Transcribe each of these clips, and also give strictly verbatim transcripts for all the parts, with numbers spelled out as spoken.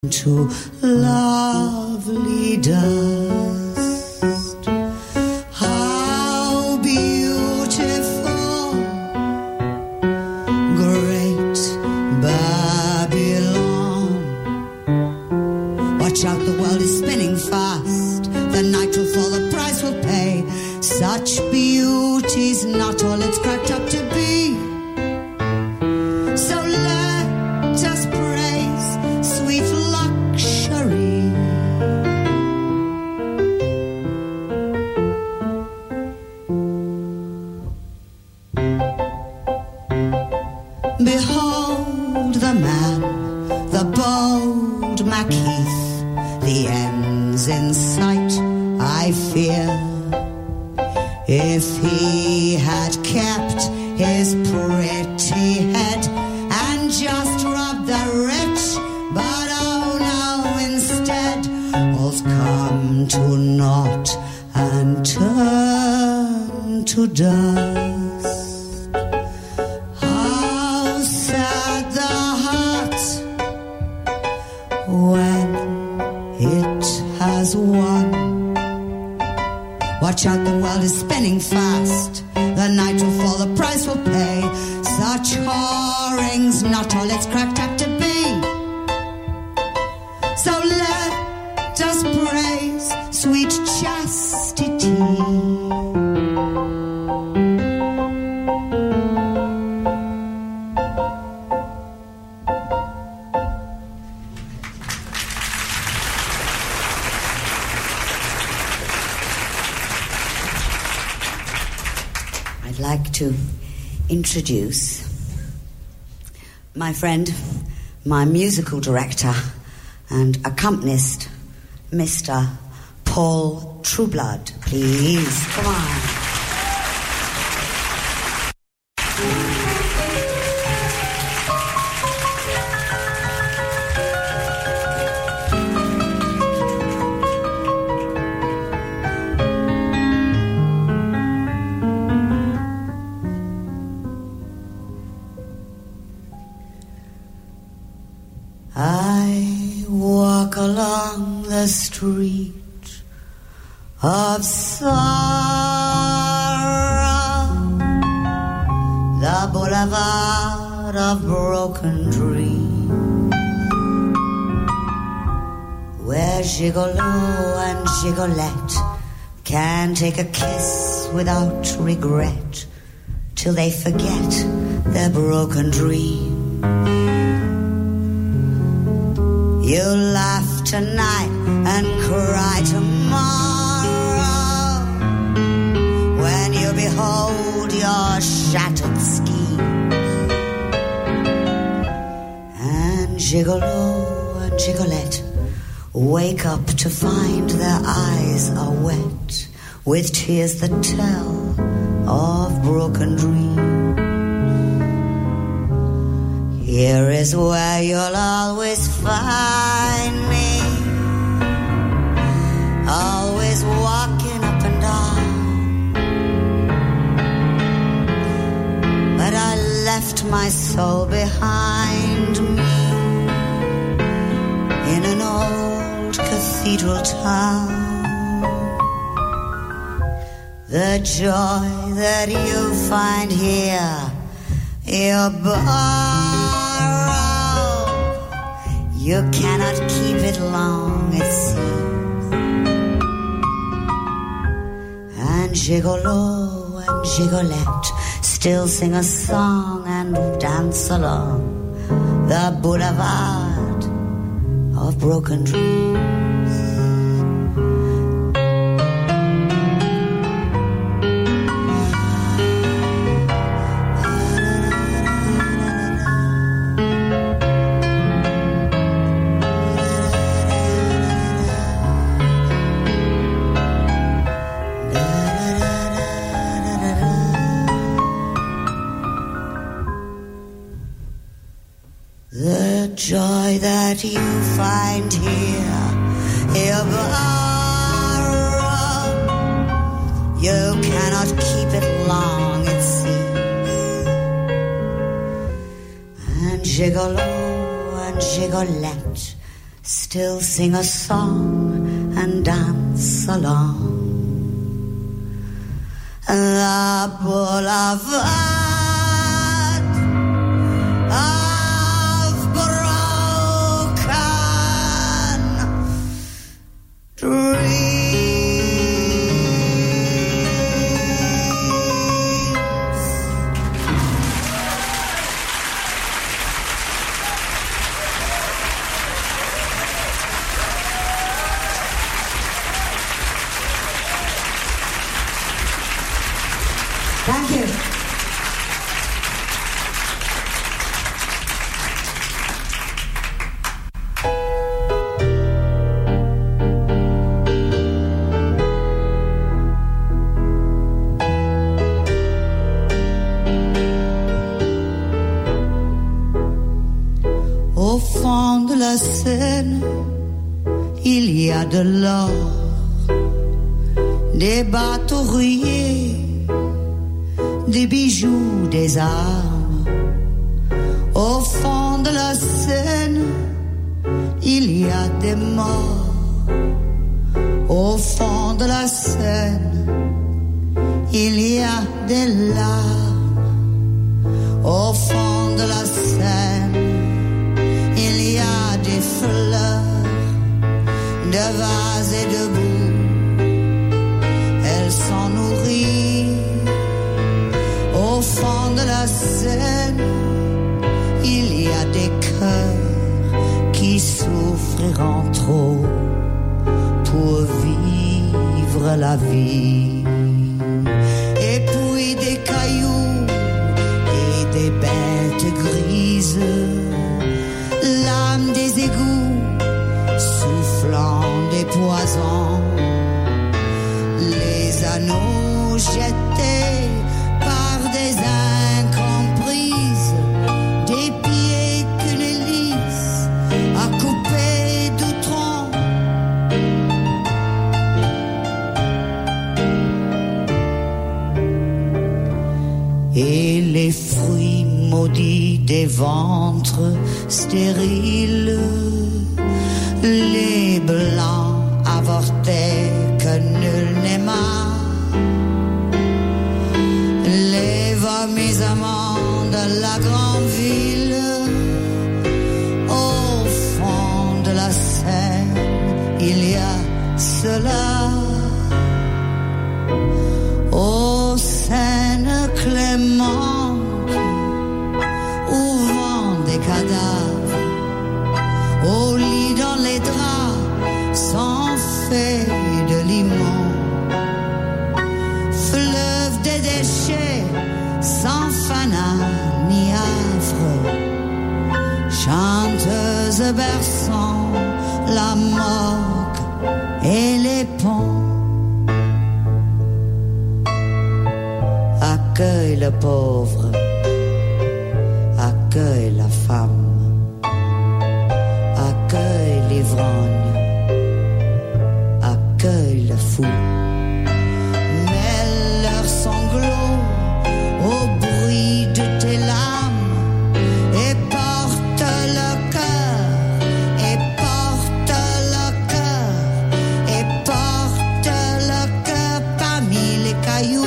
to lovely dust. How beautiful, great Babylon. Watch out, the world is spinning fast. The night will fall, the price will pay. Such beauty's not all it's cracked up to be. So let us praise sweet luxury. Behold the man, the bold Macheath, the end's in sight, I fear. If he had kept his pretty head and just robbed the rich, but oh no, instead all's come to naught and turn to dust. How sad the heart when it has won. Watch out, the world is spinning fast. The night will fall, the price will pay. Such whoring's not all it's cracked up to be. So let us praise sweet chastity. I'd like to introduce my friend, my musical director and accompanist, Mister Paul Trueblood. Please, come on. I walk along the street of sorrow, the boulevard of broken dreams, where gigolo and gigolette can take a kiss without regret till they forget their broken dream. You laugh tonight and cry tomorrow when you behold your shattered scheme. And gigolo and gigolette wake up to find their eyes are wet with tears that tell of broken dreams. Here is where you'll always find me, always walking up and down. But I left my soul behind me in an old cathedral town. The joy that you find here, you're born. You cannot keep it long, it seems. And gigolo and gigolette still sing a song and dance along the boulevard of broken dreams. The joy that you find here, you borrow. You cannot keep it long, it seems. And gigolo and gigolette still sing a song and dance along the boulevard of broken dreams. Thank you. Au fond de la Seine, il y a de l'or, des bateaux rouillés, des bijoux, des armes. Au fond de la Seine, il y a des morts. Au fond de la Seine, il y a des larmes. Au fond de la Seine, il y a des fleurs, de vases et de boue. Elles sont nourries. Au fond de la Seine, il y a des cœurs qui souffriront trop pour vivre la vie. Et puis des cailloux et des bêtes grises, l'âme des égouts soufflant des poisons, les anneaux jetés par des incomprises, des pieds qu'une hélice a coupés d'outrons. Et les fruits maudits des ventres stériles, les blancs avortés que nul n'aima, les vomissements de la grande ville. Au fond de la Seine, il y a cela. Ô Seine clémente, où vont des cadavres, au lit dans les draps, sans fait de limon. Fleuve des déchets, sans fanat ni affre, chanteuse berçant la morgue et les ponts. Accueille le pauvre, accueille la femme, accueille l'ivrogne, accueille le fou. Mêle leurs sanglots au bruit de tes larmes et porte le cœur, et porte le cœur, et porte le cœur parmi les cailloux.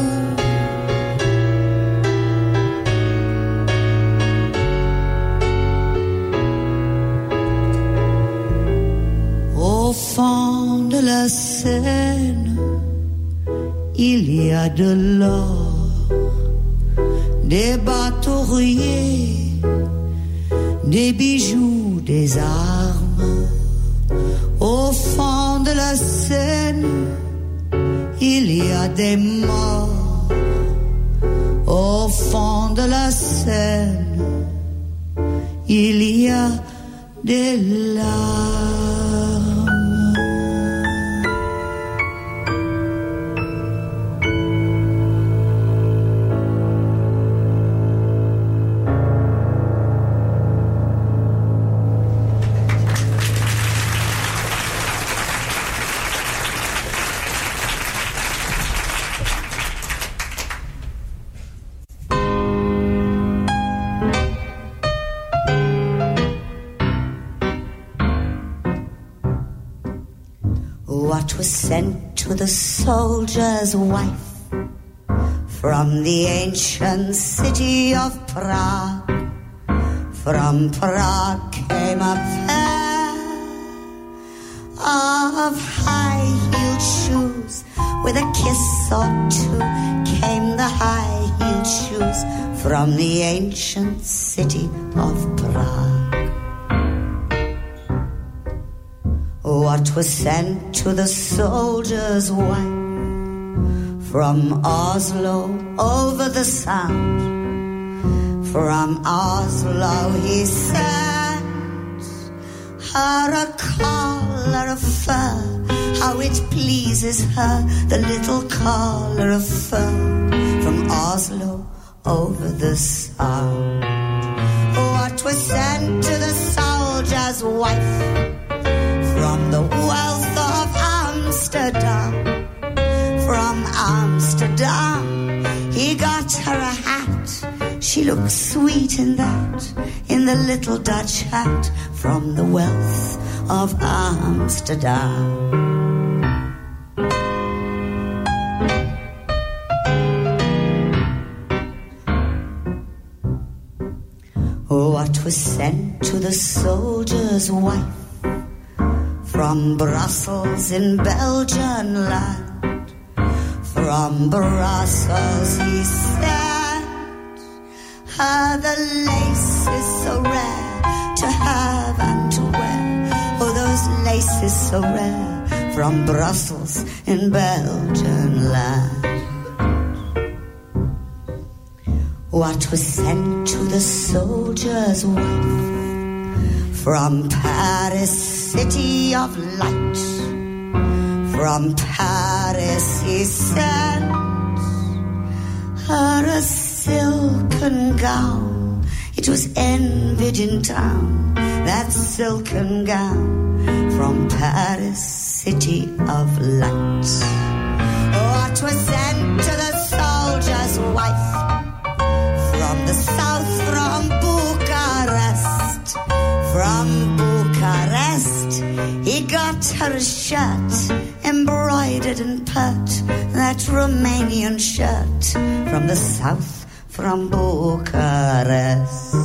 Au fond de la Seine, il y a de l'or, des bateaux rouillés, des bijoux, des armes. Au fond de la Seine, il y a des morts. Au fond de la Seine, il y a des larmes. What was sent to the soldier's wife from the ancient city of Prague? From Prague came a pair of high-heeled shoes. With a kiss or two came the high-heeled shoes from the ancient city of Prague. What was sent to the soldier's wife from Oslo over the Sound? From Oslo he sent her a collar of fur. How it pleases her, the little collar of fur. From Oslo over the Sound. What was sent to the soldier's wife from the wealth of Amsterdam? From Amsterdam he got her a hat. She looked sweet in that, in the little Dutch hat. From the wealth of Amsterdam. What was sent to the soldier's wife from Brussels in Belgian land? From Brussels he sent her the laces so rare to have and to wear. Oh, those laces so rare from Brussels in Belgian land. What was sent to the soldier's wife from Paris, city of light? From Paris he sent her a silken gown. It was envied in town, that silken gown. From Paris, city of light. What was sent to the soldier's wife from the south, from Bucharest? From Bucharest he got her a shirt embroidered and pert, that Romanian shirt. From the south, from Bucharest.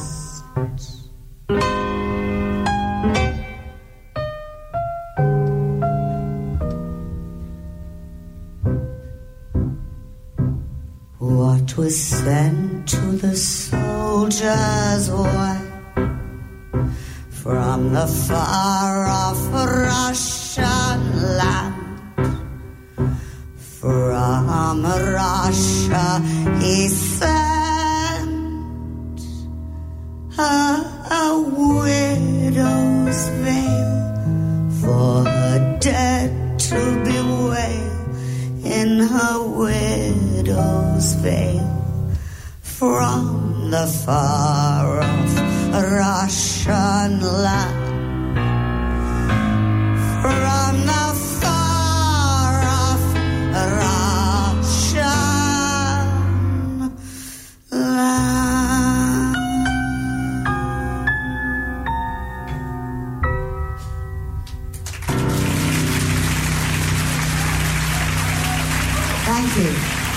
What was sent to the soldier's wife from the far-off Russian land? From Russia he sent her a widow's veil for her dead to bewail. In her widow's veil, from the far-off Russian land. From the far-off Russian land. Thank you.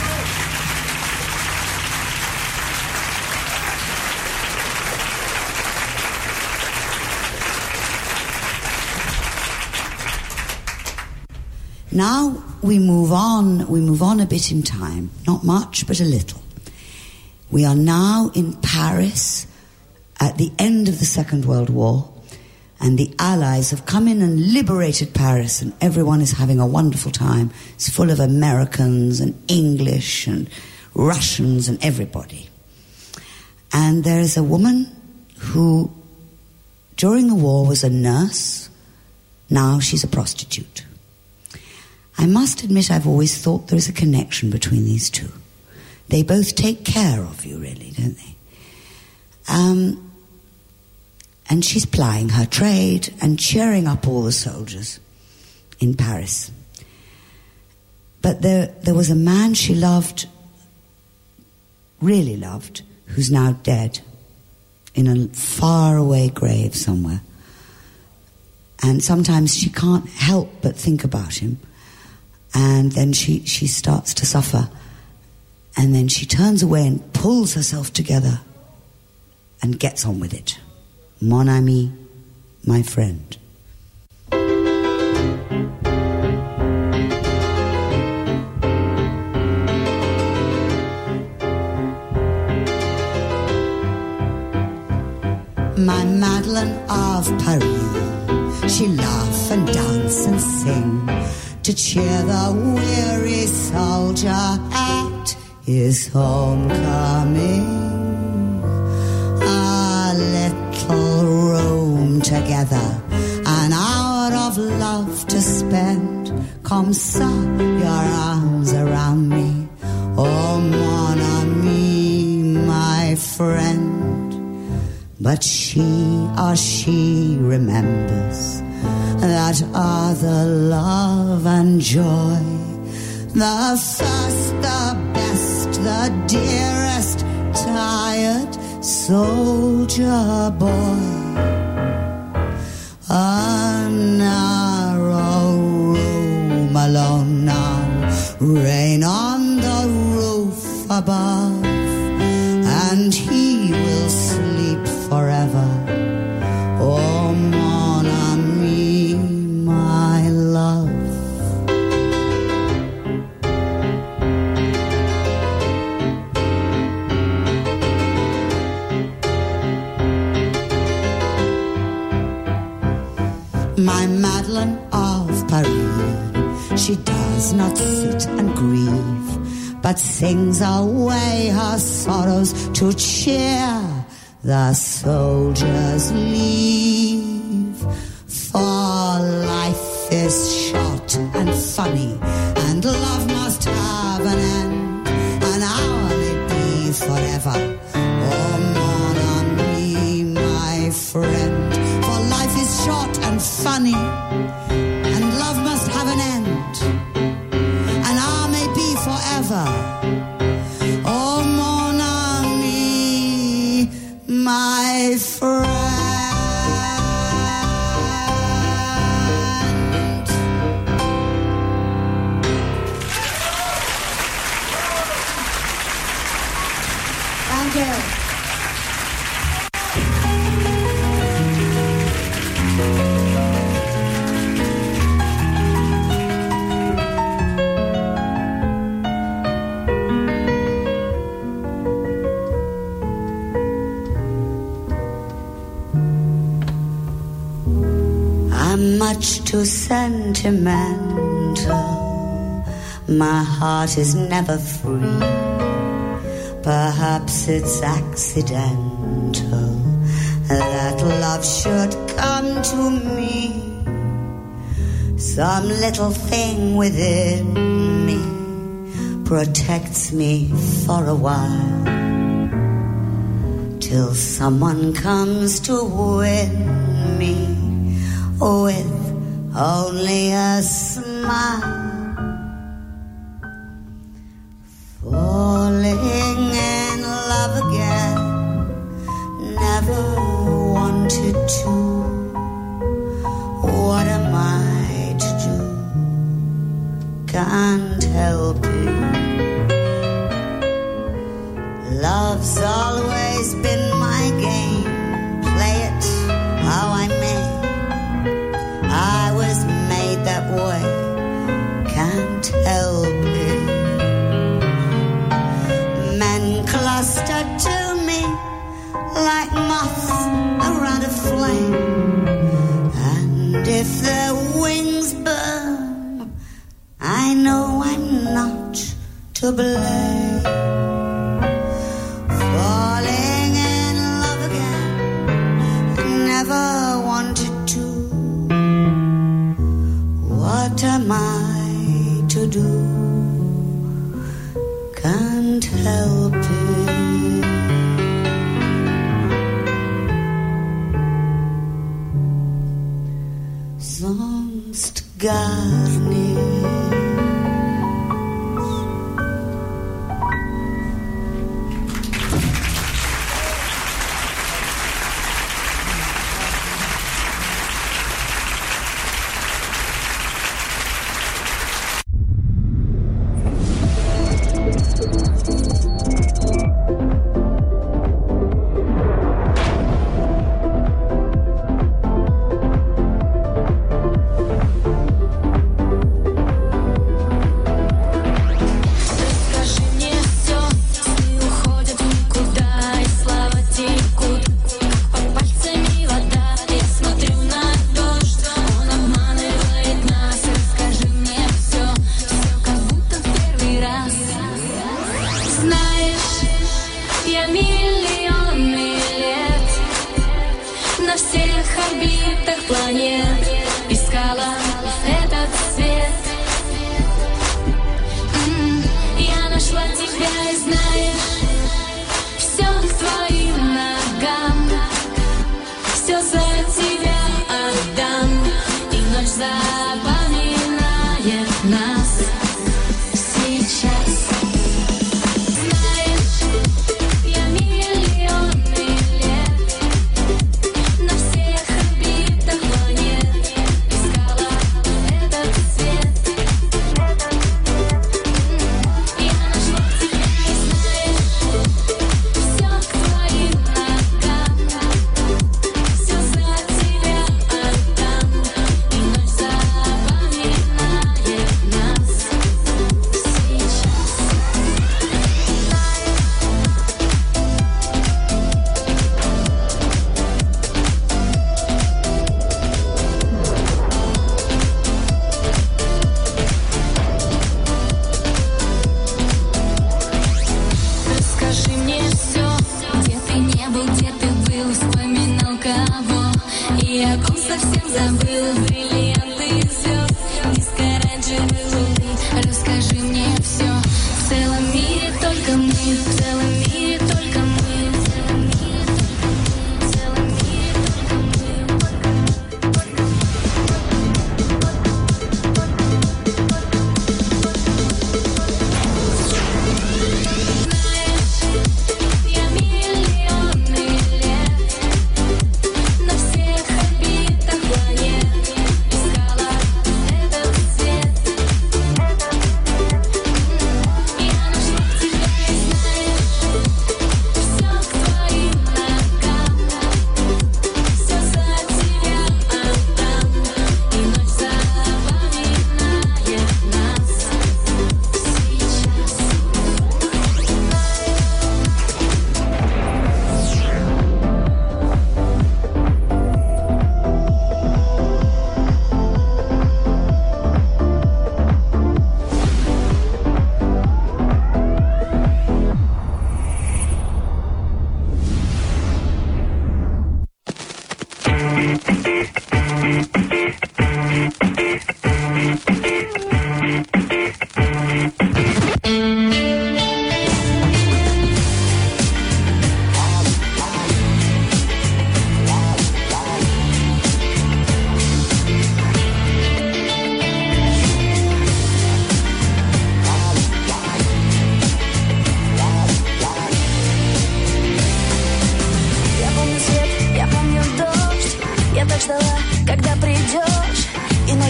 Now we move on, we move on a bit in time, not much, but a little. We are now in Paris at the end of the Second World War, and the Allies have come in and liberated Paris, and everyone is having a wonderful time. It's full of Americans and English and Russians and everybody. And there is a woman who, during the war, was a nurse. Now she's a prostitute. I must admit I've always thought there is a connection between these two. They both take care of you, really, don't they? Um, and she's plying her trade and cheering up all the soldiers in Paris. But there, there was a man she loved, really loved, who's now dead in a faraway grave somewhere. And sometimes she can't help but think about him. And then she, she starts to suffer. And then she turns away and pulls herself together and gets on with it. Mon ami, my friend. My Madeleine of Paris, she laugh and dance and sing to cheer the weary soldier at his homecoming. A little room together, an hour of love to spend. Come, son, your arms around me, oh mon ami, my friend. But she, or she remembers that other love and joy, the first, the best, the dearest, tired soldier boy. A narrow room alone now, rain on the roof above, and he will sleep forever. Oh, mon ami, my love. My Madeleine of Paris, she does not sit and grieve, but sings away her sorrows to cheer the soldiers leave. For life is short and funny, and love must have an end. An hour may be forever, oh mon ami, my friend. For life is short and funny, and love must have an end. An hour may be forever, oh mon ami, my friend. Thank you. I'm much too sentimental. My heart is never free. Perhaps it's accidental that love should come to me. Some little thing within me protects me for a while, till someone comes to win me with only a smile. Falling in love again, never wanted to. What am I to do? Can't help it. Love's always been my game. Play it how I may. I was made that way. Can't help it. Men cluster to me like moths around a flame, and if their wings burn, I know I'm not to blame. Falling in love again, never wanted to. What am I to do? Can't help it. Sonst gar nicht.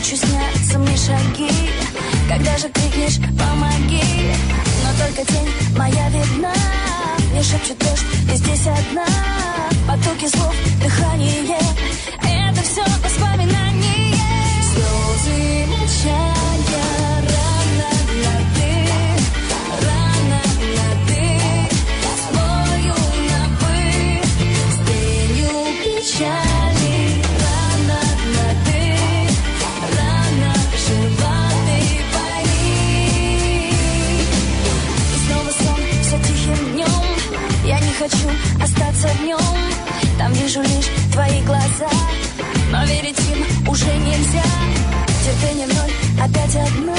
Ночью снятся мне шаги, когда же крикнешь «помоги». Но только тень моя видна, мне шепчет дождь, и здесь одна. Потоки слов, дыхание, это все воспоминания. Слезы молчания, рано на ты, рано на ты, спою на вы, с тенью печали. Рано на ты, рано жива ты, пойми. И снова сон, все тихим днем, я не хочу остаться в нем. Там вижу лишь твои глаза, но верить им уже нельзя. Терпение в ноль, опять одна.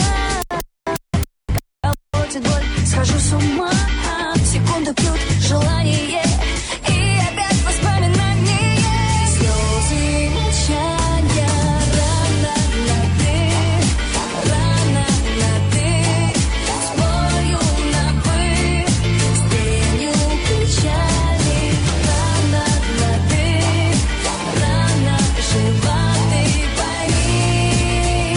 Колотит боль, схожу с ума. Секунды пьют желание, и опять воспоминания. Слезы молчания, рано на ты, рано на ты, спою на вы, с тенью печали. Рано на ты, рано жива ты, пойми.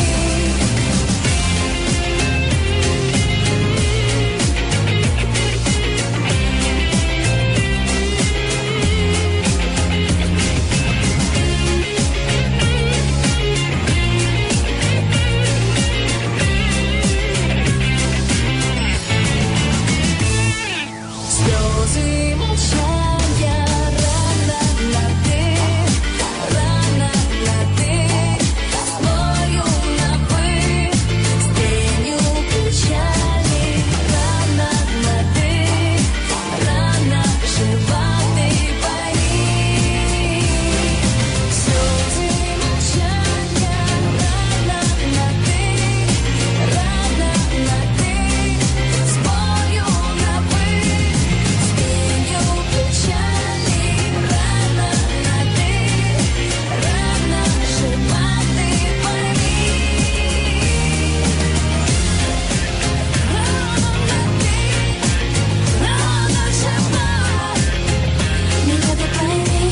Слезы молчания, рано на ты, рано на ты, спою на вы, с тенью печали. Рано на ты, рано жива ты, пойми. Слезы молчания, рано на ты, рано на ты, спою на вы, с тенью печали. Рано на ты, рано жива ты, пойми. Рано на ты, рано жива, меня ты пойми.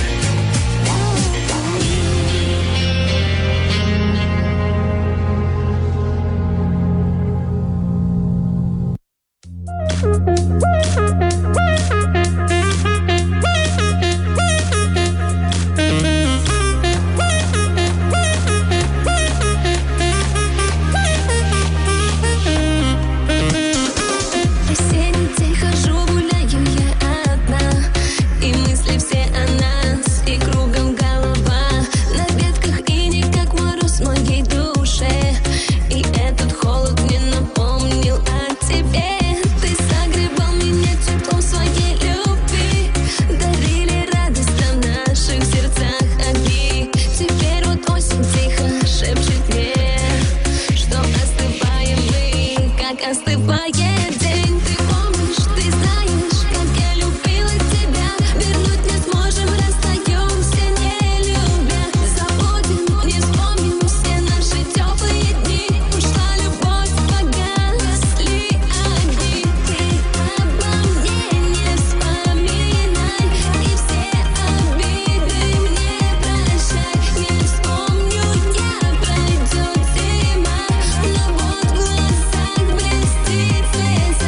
Осенний день хожу, гуляю я одна, и мысли все о нас, и кругом голова. На ветках иней, как мороз в моей душе, и этот холод мне напомнил о тебе. Ты согревал меня теплом своей любви, дарили радость в наших сердцах огни. Теперь вот осень тихо шепчет мне, что остываем мы, как остывает день. Ты помнишь, ты знаешь, как я любила тебя. Вернуть не сможем, расстаемся, не любя. Забудем, не вспомним все наши теплые дни. Ушла любовь, погасли огни. Ты обо мне не вспоминай, и все обиды мне прощай. Не вспомню я, пройдет зима, но вот в глазах блестит слеза.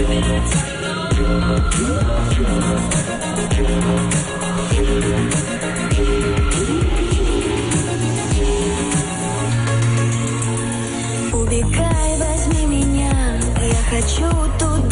Убегай, возьми меня, я хочу туда.